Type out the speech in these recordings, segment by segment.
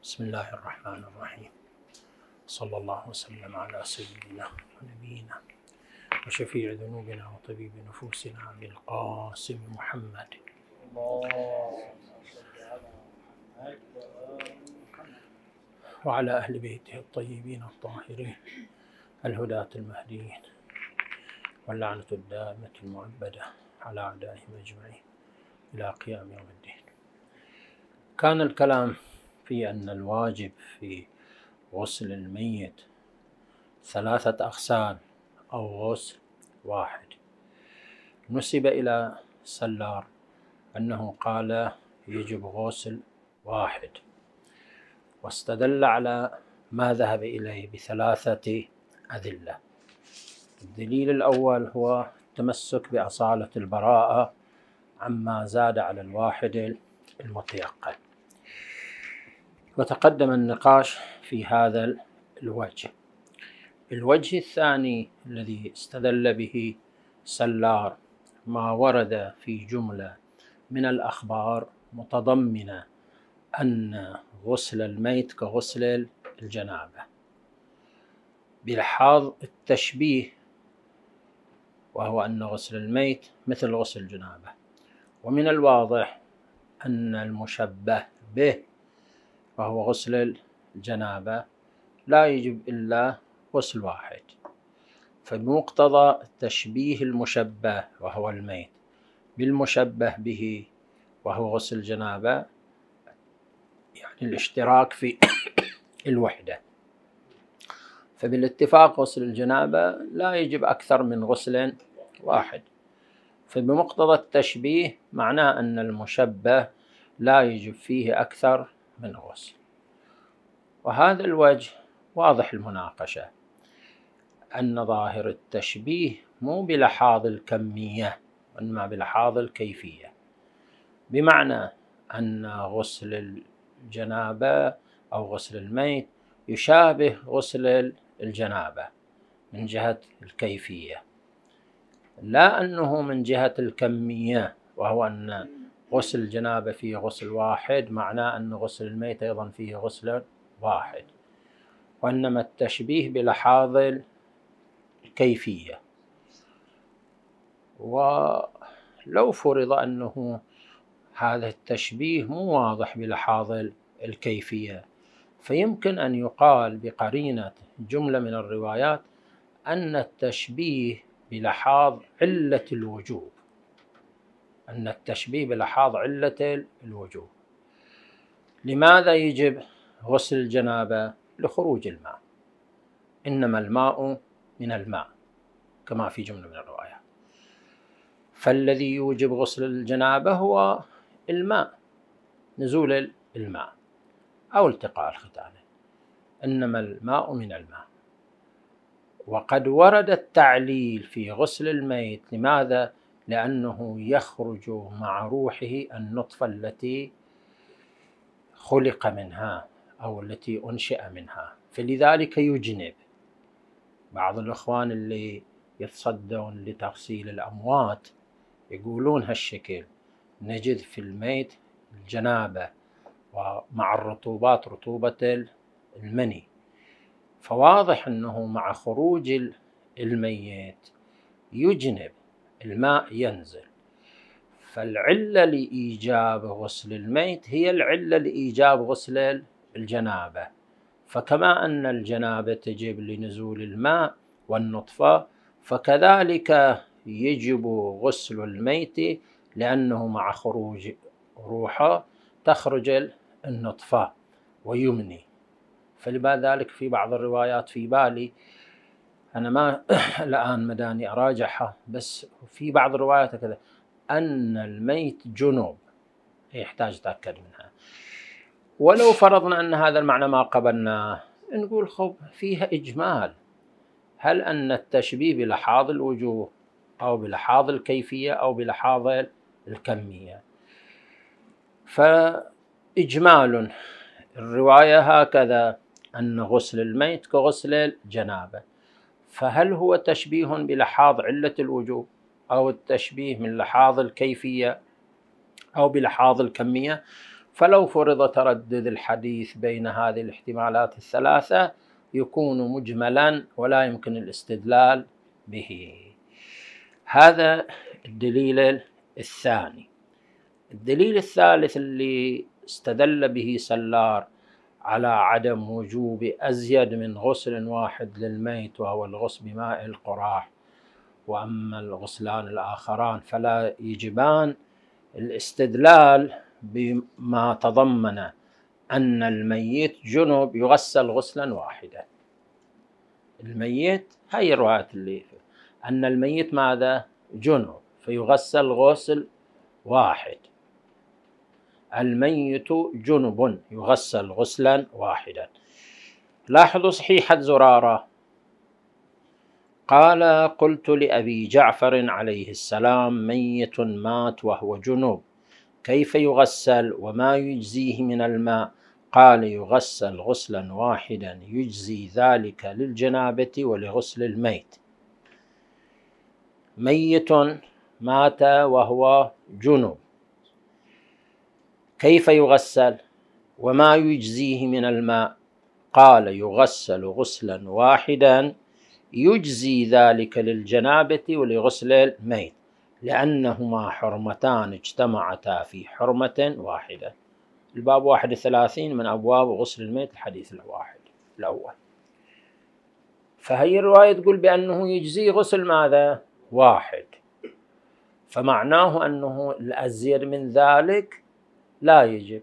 بسم الله الرحمن الرحيم. صلى الله وسلم على سيدنا ونبينا وشفيع ذنوبنا وطبيب نفوسنا أبي القاسم محمد وعلى أهل بيته الطيبين الطاهرين الهداة المهديين، واللعنة الدائمة المؤبدة على أعدائهم أجمعين إلى قيام يوم الدين. كان الكلام في أن الواجب في غسل الميت 3 أغسال أو غسل واحد. نسب إلى سلار أنه قال يجب غسل واحد، واستدل على ما ذهب إليه ب3 أدلة. الدليل الأول هو التمسك بأصالة البراءة عما زاد على الواحد المتيقن، وتقدم النقاش في هذا الوجه. الوجه الثاني الذي استدل به سلار ما ورد في جملة من الأخبار متضمنة أن غسل الميت كغسل الجنابة، بلحاظ التشبيه، وهو أن غسل الميت مثل غسل الجنابة. ومن الواضح أن المشبه به وهو غسل الجنابة لا يجب إلا غسل واحد، فبمقتضى تشبيه المشبه وهو الميت بالمشبه به وهو غسل الجنابة، يعني الاشتراك في الوحدة، فبالاتفاق غسل الجنابة لا يجب أكثر من غسل واحد. فبمقتضى التشبيه معناه أن المشبه لا يجب فيه أكثر من غسل. وهذا الوجه واضح المناقشة، أن ظاهر التشبيه مو بلحاظ الكمية وإنما بلحاظ الكيفية، بمعنى أن غسل الجنابة أو غسل الميت يشابه غسل الجنابة من جهة الكيفية، لا أنه من جهة الكمية، وهو أن غسل الجنابة فيه غسل واحد معناه أن غسل الميت أيضا فيه غسل واحد، وإنما التشبيه بلحاظ الكيفية. ولو فرض أنه هذا التشبيه مو واضح بلحاظ الكيفية، فيمكن أن يقال بقرينة جملة من الروايات أن التشبيه بلحاظ علة الوجوب، أن التشبيه بلحاظ علة الوجوب. لماذا يجب غسل الجنابة؟ لخروج الماء، إنما الماء من الماء كما في جملة من الروايات، فالذي يوجب غسل الجنابة هو الماء، نزول الماء أو التقاء الختانين، إنما الماء من الماء. وقد ورد التعليل في غسل الميت، لماذا؟ لأنه يخرج مع روحه النطفة التي خلق منها أو التي أنشئ منها، فلذلك يجنب. بعض الإخوان اللي يتصدون لتغسيل الأموات يقولون هالشكل، نجد في الميت الجنابة ومع الرطوبات رطوبة المني، فواضح أنه مع خروج الميت يجنب، الماء ينزل، فالعلة لإيجاب غسل الميت هي العلة لإيجاب غسل الجنابة. فكما أن الجنابة تجب لنزول الماء والنطفة، فكذلك يجب غسل الميت لأنه مع خروج روحه تخرج النطفة ويمني. فلذلك في بعض الروايات في بالي، أنا ما الآن مداني أراجعها، بس في بعض الروايات كذا أن الميت جنوب، يحتاج تأكد منها. ولو فرضنا أن هذا المعنى ما قبلناه، نقول خب فيها إجمال، هل أن التشبيه بلحاظ الوجوه أو بلحاظ الكيفية أو بلحاظ الكمية؟ فإجمال الرواية هكذا، أن غسل الميت كغسل الجنابة، فهل هو تشبيه بلحاظ علة الوجوب أو التشبيه من لحاظ الكيفية أو بلحاظ الكمية؟ فلو فرض تردد الحديث بين هذه الاحتمالات الثلاثة يكون مجملا ولا يمكن الاستدلال به. هذا الدليل الثاني. الدليل الثالث اللي استدل به سلار على عدم وجوب أزيد من غسل واحد للميت وهو الغسل بماء القراح، وأما الغسلان الآخران فلا يجبان، الاستدلال بما تضمن أن الميت جنب يغسل غسلا واحدا. الميت، هاي الروايات اللي أن الميت ماذا؟ جنب، فيغسل غسل واحد. الميت جنب يغسل غسلا واحدا. لاحظوا صحيحة زرارة قال: قلت لأبي جعفر عليه السلام: ميت مات وهو جنب كيف يغسل وما يجزيه من الماء؟ قال: يغسل غسلا واحدا يجزي ذلك للجنابة ولغسل الميت. ميت مات وهو جنب كيف يغسل وما يجزيه من الماء؟ قال: يغسل غسلا واحدا يجزي ذلك للجنابة ولغسل الميت، لأنهما حرمتان اجتمعتا في حرمة واحدة. الباب 31 من أبواب غسل الميت، الحديث الأول. فهي الرواية تقول بأنه يجزي غسل ماذا؟ واحد، فمعناه أنه الأزيد من ذلك لا يجب.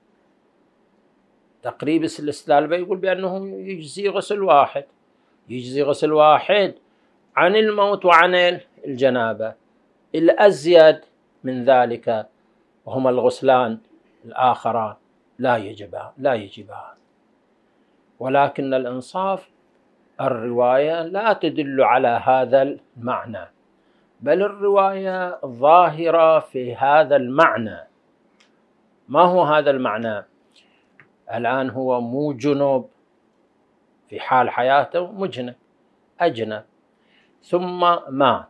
تقريب الاستدلال يقول بأنه يجزي غسل واحد، يجزي غسل واحد عن الموت وعن الجنابة. الأزيد من ذلك وهما الغسلان الآخران لا يجبان. ولكن الإنصاف الرواية لا تدل على هذا المعنى، بل الرواية ظاهرة في هذا المعنى. ما هو هذا المعنى؟ الآن هو مو جنوب في حال حياته، مجنب أجنب ثم مات،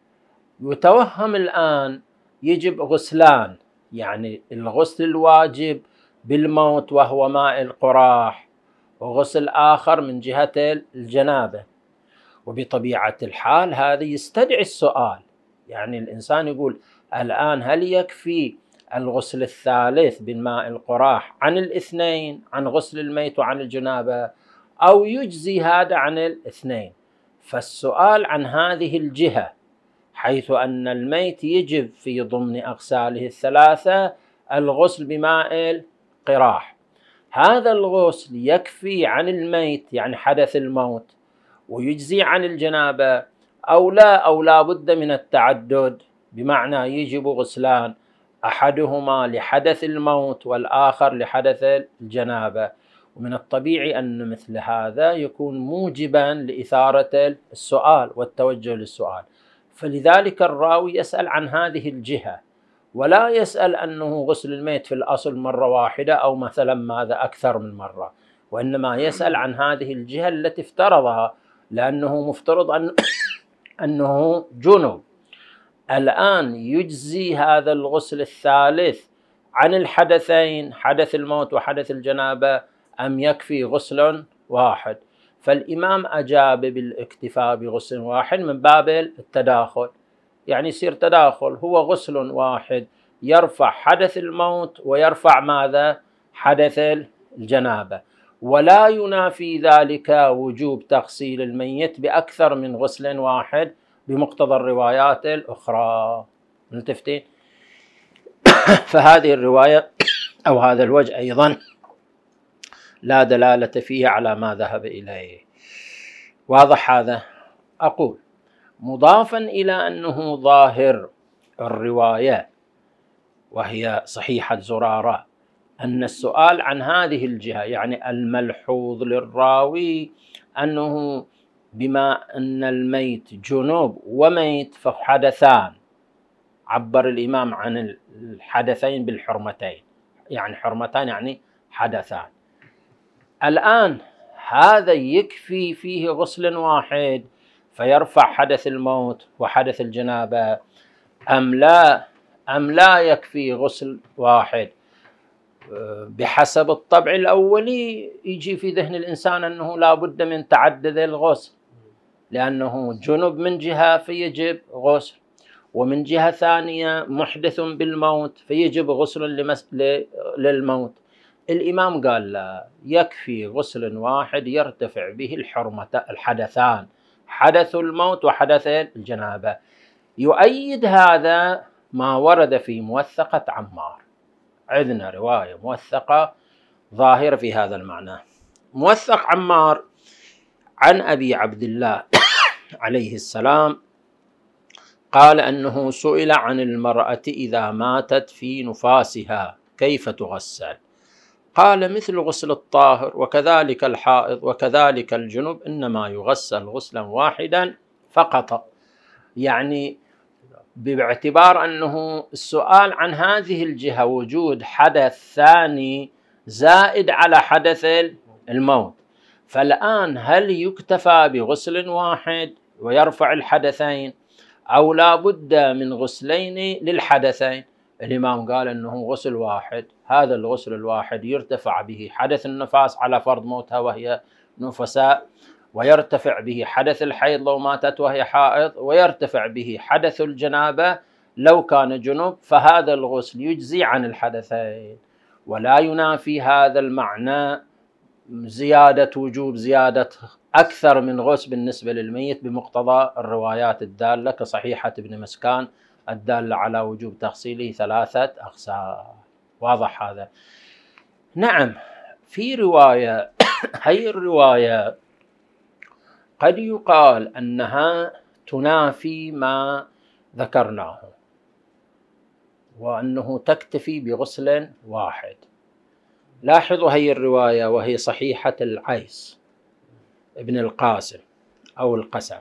يتوهم الآن يجب غسلان، يعني الغسل الواجب بالموت وهو ماء القراح، وغسل آخر من جهة الجنابة. وبطبيعة الحال هذا يستدعي السؤال، يعني الإنسان يقول الآن هل يكفي الغسل الثالث بالماء القراح عن الاثنين، عن غسل الميت وعن الجنابة، أو يجزي هذا عن الاثنين؟ فالسؤال عن هذه الجهة، حيث أن الميت يجب في ضمن أغساله الثلاثة الغسل بماء القراح، هذا الغسل يكفي عن الميت يعني حدث الموت ويجزي عن الجنابة أو لا بد من التعدد، بمعنى يجب غسلان، أحدهما لحدث الموت والآخر لحدث الجنابة. ومن الطبيعي أن مثل هذا يكون موجبا لإثارة السؤال والتوجه للسؤال، فلذلك الراوي يسأل عن هذه الجهة، ولا يسأل أنه غسل الميت في الأصل مرة واحدة أو مثلا ماذا أكثر من مرة، وإنما يسأل عن هذه الجهة التي افترضها، لأنه مفترض أنه جنب. الآن يجزي هذا الغسل الثالث عن الحدثين، حدث الموت وحدث الجنابة، أم يكفي غسل واحد؟ فالإمام أجاب بالاكتفاء بغسل واحد من باب التداخل، يعني يصير تداخل، هو غسل واحد يرفع حدث الموت ويرفع ماذا؟ حدث الجنابة، ولا ينافي ذلك وجوب تغسيل الميت بأكثر من غسل واحد بمقتضى الروايات الأخرى. ملتفتين؟ فهذه الرواية أو هذا الوجه أيضا لا دلالة فيه على ما ذهب إليه. واضح هذا؟ أقول مضافا إلى أنه ظاهر الرواية وهي صحيحة زرارة أن السؤال عن هذه الجهة، يعني الملحوظ للراوي أنه بما أن الميت جنوب وميت فحدثان، عبر الإمام عن الحدثين بالحرمتين، يعني حرمتان يعني حدثان. الآن هذا يكفي فيه غسل واحد فيرفع حدث الموت وحدث الجنابة، أم لا يكفي غسل واحد بحسب الطبع الأولي يجي في ذهن الإنسان أنه لا بد من تعدد الغسل، لأنه جنب من جهة فيجب غسل، ومن جهة ثانية محدث بالموت فيجب غسل للموت. الإمام قال لا، يكفي غسل واحد يرتفع به الحدثان، حدث الموت وحدث الجنابة. يؤيد هذا ما ورد في موثقة عمار، عندنا رواية موثقة ظاهرة في هذا المعنى. موثق عمار عن أبي عبد الله عليه السلام قال أنه سئل عن المرأة إذا ماتت في نفاسها كيف تغسل، قال مثل غسل الطاهر وكذلك الحائض وكذلك الجنب، إنما يغسل غسلا واحدا فقط. يعني باعتبار أنه السؤال عن هذه الجهة وجود حدث ثاني زائد على حدث الموت، فالآن هل يكتفى بغسل واحد ويرفع الحدثين أو لا بد من غسلين للحدثين؟ الإمام قال أنه غسل واحد، هذا الغسل الواحد يرتفع به حدث النفاس على فرض موتها وهي نفساء، ويرتفع به حدث الحيض لو ماتت وهي حائض، ويرتفع به حدث الجنابة لو كان جنب، فهذا الغسل يجزي عن الحدثين. ولا ينافي هذا المعنى زيادة وجوب زيادة أكثر من غسل بالنسبة للميت بمقتضى الروايات الدالة كصحيحة ابن مسكان الدالة على وجوب تغسيله 3 أغسال. واضح هذا؟ نعم. في رواية هي الرواية قد يقال أنها تنافي ما ذكرناه، وأنه تكتفي بغسل واحد. لاحظوا هي الرواية وهي صحيحة العيس ابن القاسم أو القسم.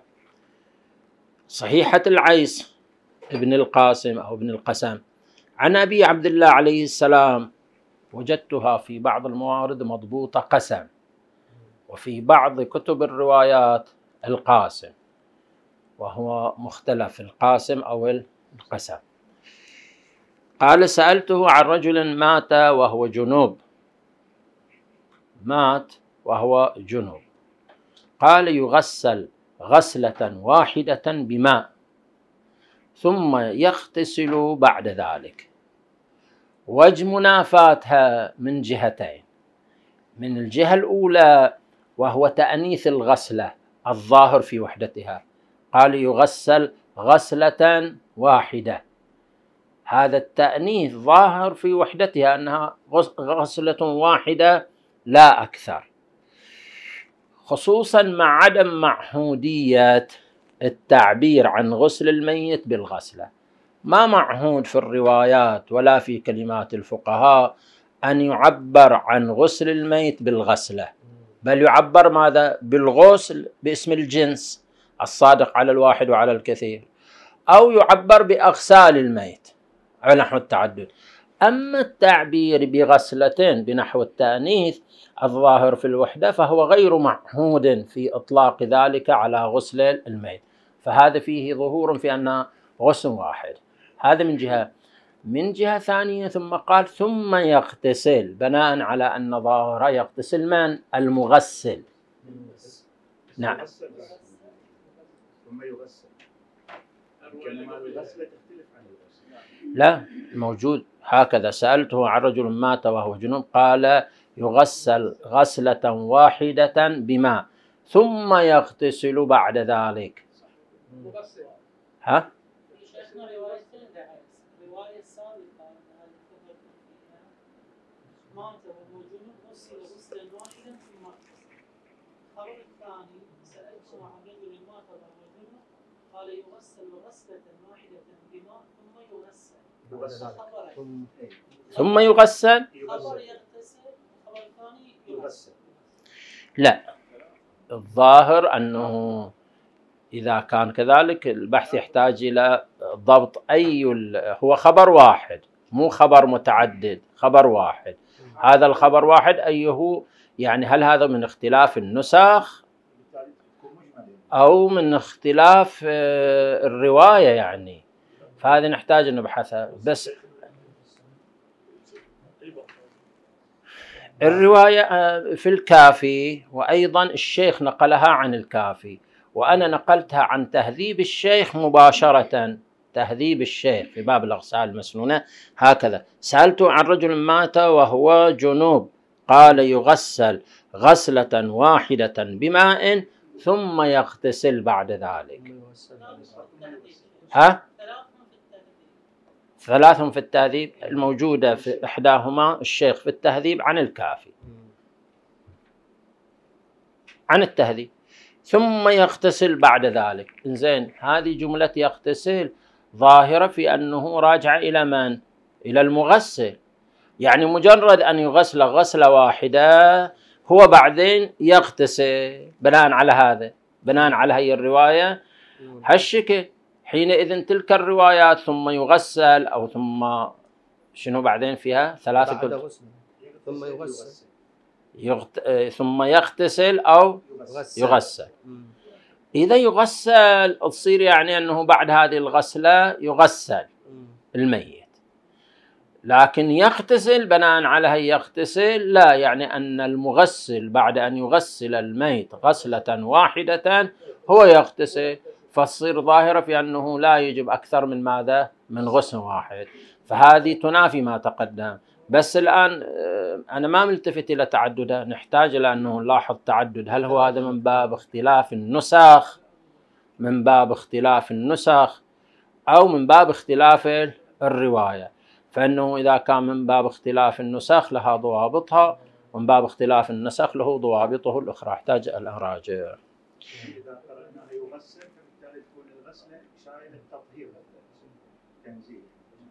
صحيحة العيس ابن القاسم أو ابن القسم عن أبي عبد الله عليه السلام، وجدتها في بعض الموارد مضبوطة قسم، وفي بعض كتب الروايات القاسم، وهو مختلف القاسم أو القسم. قال سألته عن رجل مات وهو جنوب، مات وهو جنوب، قال يغسل غسلة واحدة بماء ثم يغتسل بعد ذلك. وجه منافاتها من جهتين. من الجهة الأولى وهو تأنيث الغسلة الظاهر في وحدتها، قال يغسل غسلة واحدة، هذا التأنيث ظاهر في وحدتها أنها غسلة واحدة لا أكثر، خصوصا مع عدم معهودية التعبير عن غسل الميت بالغسلة. ما معهود في الروايات ولا في كلمات الفقهاء أن يعبر عن غسل الميت بالغسلة، بل يعبر ماذا؟ بالغسل باسم الجنس الصادق على الواحد وعلى الكثير، أو يعبر بأغسال الميت على نحو التعدد. أما التعبير بغسلتين بنحو التأنيث الظاهر في الوحدة فهو غير معهود في إطلاق ذلك على غسل الميت، فهذا فيه ظهور في أنه غسل واحد. هذا من جهة. من جهة ثانية ثم قال ثم يغتسل، بناء على أن ظاهر يغتسل من؟ المغسل. نعم. ثم يغسل. لا موجود هكذا. سألته عن رجل مات وهو جنوب قال يغسل غسلة واحدة بماء ثم يغتسل بعد ذلك. ها؟ رواية سابقة مات وهو جنوب غسل غسلا واحدا ثم اغتسل. الخبر الثاني سألته عن رجل مات وهو جنوب قال يغسل غسلة واحدة بماء ثم يغسل. ثم يغسل. خبر يغتسل، الخبر الثاني يغسل. لا، الظاهر أنه إذا كان كذلك البحث يحتاج إلى ضبط هو خبر واحد مو خبر متعدد، خبر واحد. هذا الخبر واحد أيه؟ يعني هل هذا من اختلاف النسخ أو من اختلاف الرواية؟ يعني فهذا نحتاج أن نبحثها. بس الرواية في الكافي، وأيضا الشيخ نقلها عن الكافي، وأنا نقلتها عن تهذيب الشيخ مباشرة. تهذيب الشيخ في باب الأغسال المسنونة هكذا: سألته عن رجل مات وهو جنوب، قال يغسل غسلة واحدة بماء ثم يغتسل بعد ذلك. ثلاث في التهذيب الموجودة في إحداهما الشيخ في التهذيب عن الكافي، عن التهذيب، ثم يغتسل بعد ذلك. إنزين، هذه جملة يغتسل ظاهرة في أنه راجع إلى من؟ إلى المغسل، يعني مجرد أن يغسل غسلة واحدة هو بعدين يغتسل بناء على هذا، بناء على هي الرواية هالشكل. حينئذ تلك الروايات ثم يغسل أو ثم شنو بعدين فيها ثلاثة ثم يغسل ثم يغتسل أو يغسل. إذا يغسل تصير يعني أنه بعد هذه الغسلة يغسل الميت، لكن يغتسل بناء على هي يغتسل لا، يعني أن المغسل بعد أن يغسل الميت غسلة واحدة هو يغتسل، فتصير ظاهرة في أنه لا يجب أكثر من ماذا؟ من غسل واحد. فهذه تنافي ما تقدم. بس الآن أنا ما ملتفت إلى تعددها، نحتاج إلى أنه نلاحظ تعدد. هل هو هذا من باب اختلاف النسخ، من باب اختلاف النسخ، أو من باب اختلاف الرواية؟ فإنه إذا كان من باب اختلاف النسخ لها ضوابطها، ومن باب اختلاف النسخ له ضوابطه الأخرى، احتاج الأراجع. إذا قرأنا يغسل فبالتالي تكون الغسلة إشارة للتطهير والتنزيل.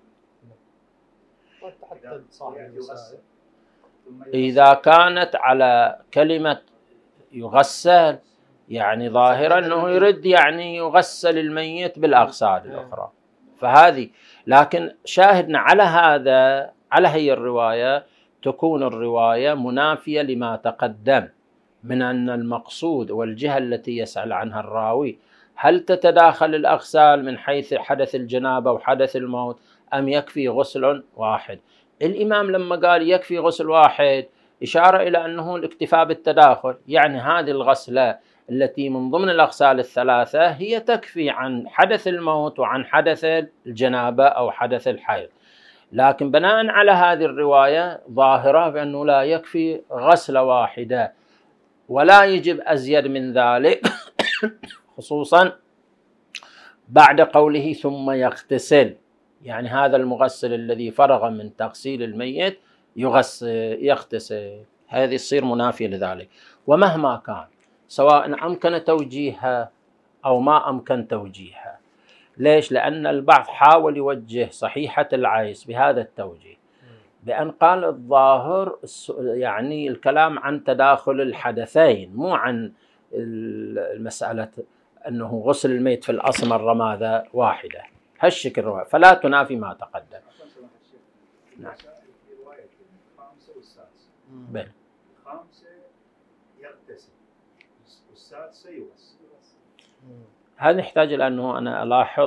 إذا كانت على كلمة يغسل يعني ظاهرا أنه يرد يعني يغسل الميت بالأغسال الأخرى، فهذه. لكن شاهدنا على هذا، على هي الرواية تكون الرواية منافية لما تقدم من أن المقصود والجهة التي يسأل عنها الراوي هل تتداخل الأغسال من حيث حدث الجنابة وحدث الموت أم يكفي غسل واحد. الإمام لما قال يكفي غسل واحد إشارة إلى أنه الاكتفاء بالتداخل، يعني هذه الغسلة التي من ضمن الأغسال الثلاثة هي تكفي عن حدث الموت وعن حدث الجنابة أو حدث الحيض. لكن بناء على هذه الرواية ظاهرة بأنه لا يكفي غسلة واحدة ولا يجب أزيد من ذلك خصوصا بعد قوله ثم يغتسل، يعني هذا المغسل الذي فرغ من تغسيل الميت يغتسل، هذه تصير منافية لذلك. ومهما كان سواء أمكن توجيهها أو ما أمكن توجيهها. ليش؟ لأن البعض حاول يوجه صحيحة العيس بهذا التوجيه، بأن قال الظاهر يعني الكلام عن تداخل الحدثين، مو عن المسألة أنه غسل الميت في الأصل مرة ماذا واحدة، هالشكل رواية، فلا تنافي ما تقدم. نعم. الخامسة والسادسة. بل الخامسة يغتسل والسادسة يغسل. هذا يحتاج إلى أنه أنا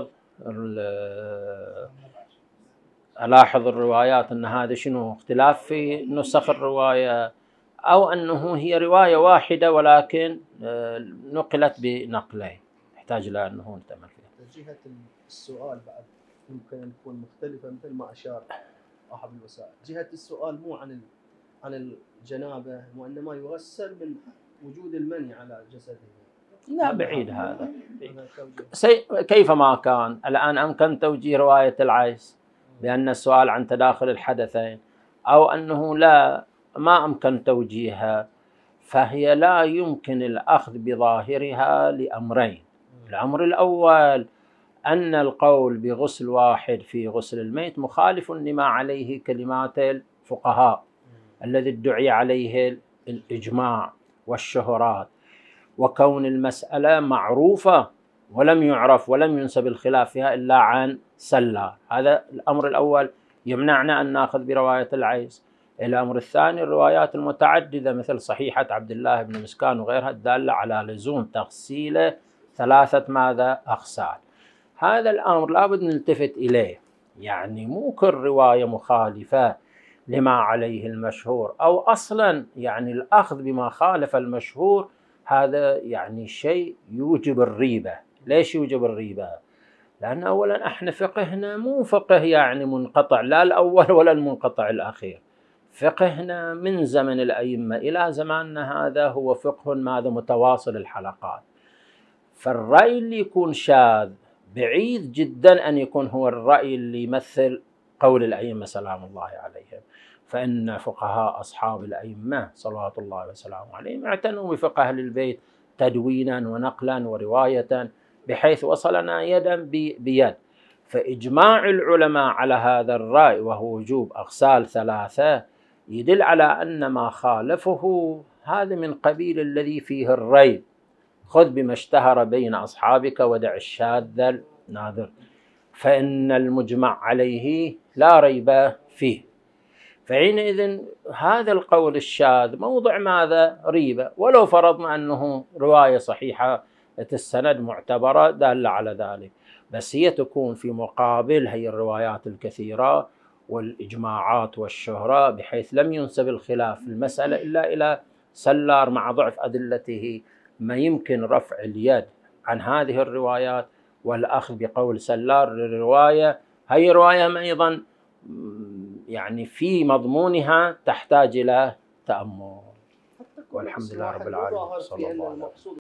ألاحظ الروايات أن هذا شنو اختلاف في نسخ الرواية، أو أنه هي رواية واحدة ولكن نقلت بنقلين، يحتاج إلى أنه نتأمل فيها. جهة السؤال بعد يمكن أن تكون مختلفة مثل ما أشار أحد الوسائل. جهة السؤال مو عن الجنابة وإنما يغسل من وجود المني على جسده. لا بعيد هذا. كيفما كان الآن أمكن توجيه رواية العيس بأن السؤال عن تداخل الحدثين، أو أنه لا ما أمكن توجيهها، فهي لا يمكن الأخذ بظاهرها لأمرين. الأمر الأول أن القول بغسل واحد في غسل الميت مخالف لما عليه كلمات الفقهاء الذي ادعي عليه الإجماع والشهرات، وكون المسألة معروفة ولم يعرف ولم ينسب الخلاف فيها إلا عن سلة. هذا الأمر الأول يمنعنا أن نأخذ برواية العيس. الأمر الثاني الروايات المتعددة مثل صحيحة عبد الله بن مسكان وغيرها الدالة على لزوم تغسيل ثلاثة ماذا أغسال. هذا الأمر لابد نلتفت إليه، يعني مو كل رواية مخالفة لما عليه المشهور، أو أصلا يعني الأخذ بما خالف المشهور هذا يعني شيء يوجب الريبة. ليش يوجب الريبة؟ لأن أولا احنا فقهنا مو فقه يعني منقطع، لا الأول ولا المنقطع الأخير. فقهنا من زمن الأئمة إلى زماننا هذا هو فقه ماذا متواصل الحلقات. فالرأي اللي يكون شاذ بعيد جدا أن يكون هو الرأي اللي يمثل قول الأئمة سلام الله عليهم. فإن فقهاء أصحاب الأئمة صلوات الله وسلامه عليهم اعتنوا بفقه أهل البيت تدوينا ونقلا ورواية بحيث وصلنا يدا بيد. فإجماع العلماء على هذا الرأي وهو وجوب أغسال 3 يدل على أن ما خالفه هذا من قبيل الذي فيه الريب. خذ بما اشتهر بين أصحابك ودع الشاذ النادر، فإن المجمع عليه لا ريب فيه. فحينئذ هذا القول الشاذ موضع ماذا؟ ريبة، ولو فرضنا أنه رواية صحيحة السند معتبرة دالة على ذلك، بس هي تكون في مقابل هي الروايات الكثيرة والإجماعات والشهرة، بحيث لم ينسب الخلاف في المسألة إلا إلى سلار مع ضعف أدلته، ما يمكن رفع اليد عن هذه الروايات والأخذ بقول سلار للرواية. هي رواية أيضا يعني في مضمونها تحتاج إلى تأمل. والحمد لله رب العالمين.